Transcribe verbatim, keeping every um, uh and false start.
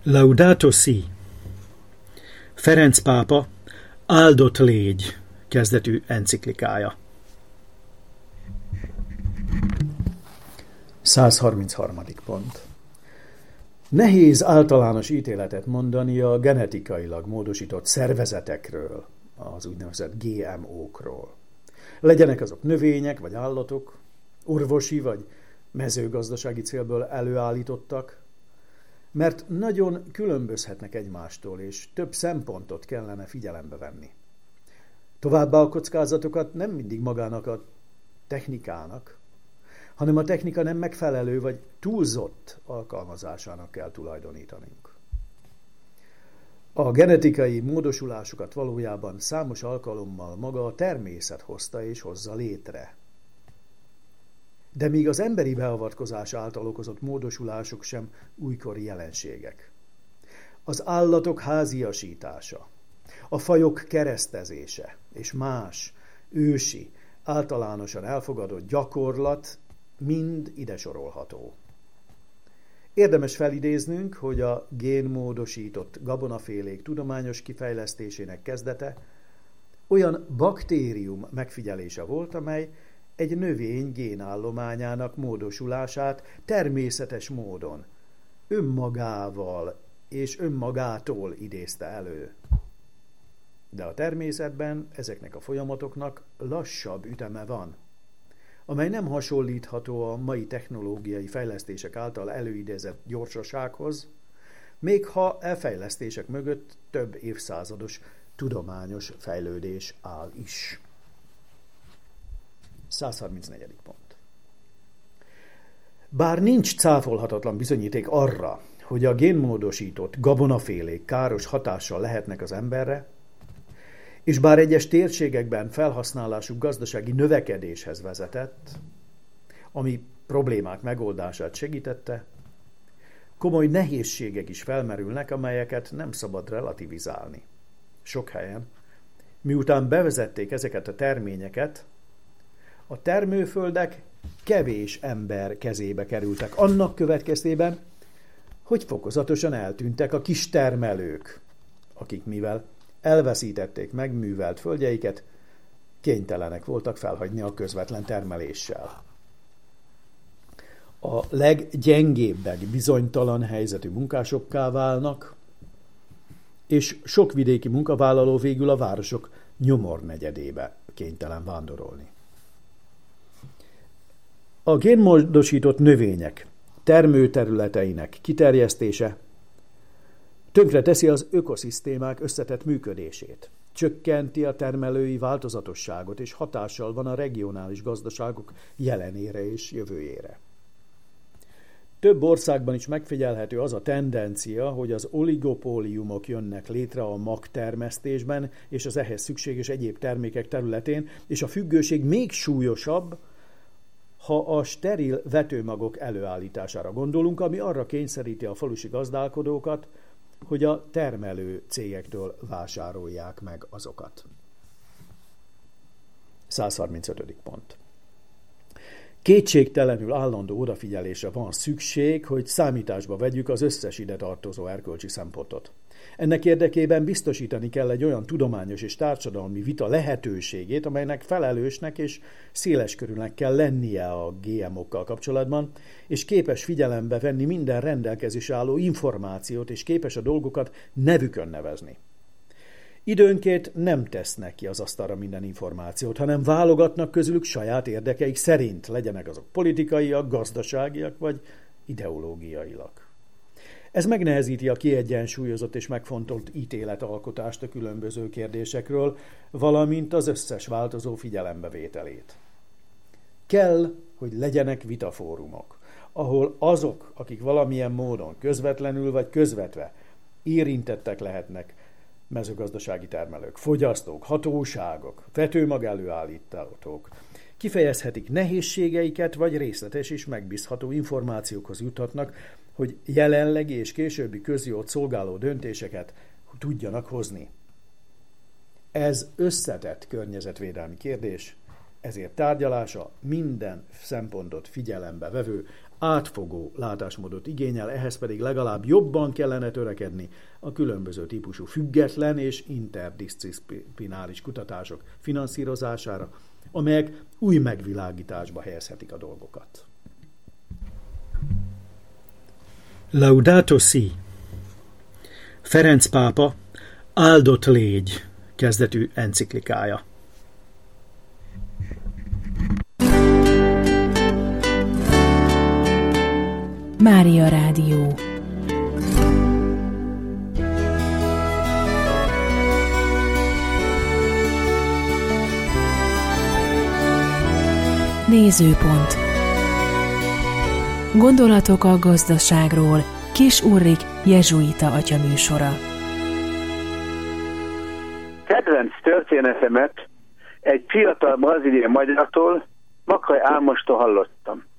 Laudato si! Ferenc pápa áldott légy kezdetű enciklikája. százharmincharmadik pont. Nehéz általános ítéletet mondani a genetikailag módosított szervezetekről, az úgynevezett gé em ó-król. Legyenek azok növények vagy állatok, orvosi vagy mezőgazdasági célból előállítottak, mert nagyon különbözhetnek egymástól, és több szempontot kellene figyelembe venni. Továbbá a kockázatokat nem mindig magának a technikának, hanem a technika nem megfelelő vagy túlzott alkalmazásának kell tulajdonítanunk. A genetikai módosulásokat valójában számos alkalommal maga a természet hozta és hozza létre. De még az emberi beavatkozás által okozott módosulások sem újkori jelenségek. Az állatok háziasítása, a fajok keresztezése és más ősi, általánosan elfogadott gyakorlat mind ide sorolható. Érdemes felidéznünk, hogy a génmódosított gabonafélék tudományos kifejlesztésének kezdete olyan baktérium megfigyelése volt, amely egy növény génállományának módosulását természetes módon, önmagával és önmagától idézte elő. De a természetben ezeknek a folyamatoknak lassabb üteme van, amely nem hasonlítható a mai technológiai fejlesztések által előidézett gyorsasághoz, még ha e fejlesztések mögött több évszázados tudományos fejlődés áll is. százharmincnegyedik pont. Bár nincs cáfolhatatlan bizonyíték arra, hogy a génmódosított gabonafélék káros hatással lehetnek az emberre, és bár egyes térségekben felhasználásuk gazdasági növekedéshez vezetett, ami problémák megoldását segítette, komoly nehézségek is felmerülnek, amelyeket nem szabad relativizálni. Sok helyen, miután bevezették ezeket a terményeket, a termőföldek kevés ember kezébe kerültek, annak következtében, hogy fokozatosan eltűntek a kis termelők, akik mivel elveszítették megművelt földjeiket, kénytelenek voltak felhagyni a közvetlen termeléssel. A leggyengébbek bizonytalan helyzetű munkásokká válnak, és sok vidéki munkavállaló végül a városok nyomornegyedébe kénytelen vándorolni. A génmódosított növények termőterületeinek kiterjesztése tönkre teszi az ökoszisztémák összetett működését, csökkenti a termelői változatosságot, és hatással van a regionális gazdaságok jelenére és jövőjére. Több országban is megfigyelhető az a tendencia, hogy az oligopóliumok jönnek létre a magtermesztésben és az ehhez szükséges egyéb termékek területén, és a függőség még súlyosabb, ha a steril vetőmagok előállítására gondolunk, ami arra kényszeríti a falusi gazdálkodókat, hogy a termelő cégektől vásárolják meg azokat. százharmincötödik pont. Kétségtelenül állandó odafigyelésre van szükség, hogy számításba vegyük az összes ide tartozó erkölcsi szempontot. Ennek érdekében biztosítani kell egy olyan tudományos és társadalmi vita lehetőségét, amelynek felelősnek és széleskörűnek kell lennie a gé em ó-kkal kapcsolatban, és képes figyelembe venni minden rendelkezésre álló információt, és képes a dolgokat nevükön nevezni. Időnként nem tesznek ki az asztalra minden információt, hanem válogatnak közülük saját érdekeik szerint, legyenek azok politikaiak, gazdaságiak vagy ideológiaiak. Ez megnehezíti a kiegyensúlyozott és megfontolt ítéletalkotást a különböző kérdésekről, valamint az összes változó figyelembevételét. Kell, hogy legyenek vitafórumok, ahol azok, akik valamilyen módon közvetlenül vagy közvetve érintettek lehetnek, mezőgazdasági termelők, fogyasztók, hatóságok, vetőmag előállítók, kifejezhetik nehézségeiket, vagy részletes és megbízható információkhoz juthatnak, hogy jelenlegi és későbbi közjót szolgáló döntéseket tudjanak hozni. Ez összetett környezetvédelmi kérdés, ezért tárgyalása minden szempontot figyelembe vevő átfogó látásmódot igényel, ehhez pedig legalább jobban kellene törekedni a különböző típusú független és interdisziplináris kutatások finanszírozására, amelyek új megvilágításba helyezhetik a dolgokat. Laudato Si. Ferenc pápa áldott légy kezdetű enciklikája. Mária Rádió. Nézőpont. Gondolatok a gazdaságról. Kis Ulrik jezsuita atyaműsora. Kedvenc történetemet egy fiatal braziliai magyartól, Makaj Álmostól hallottam.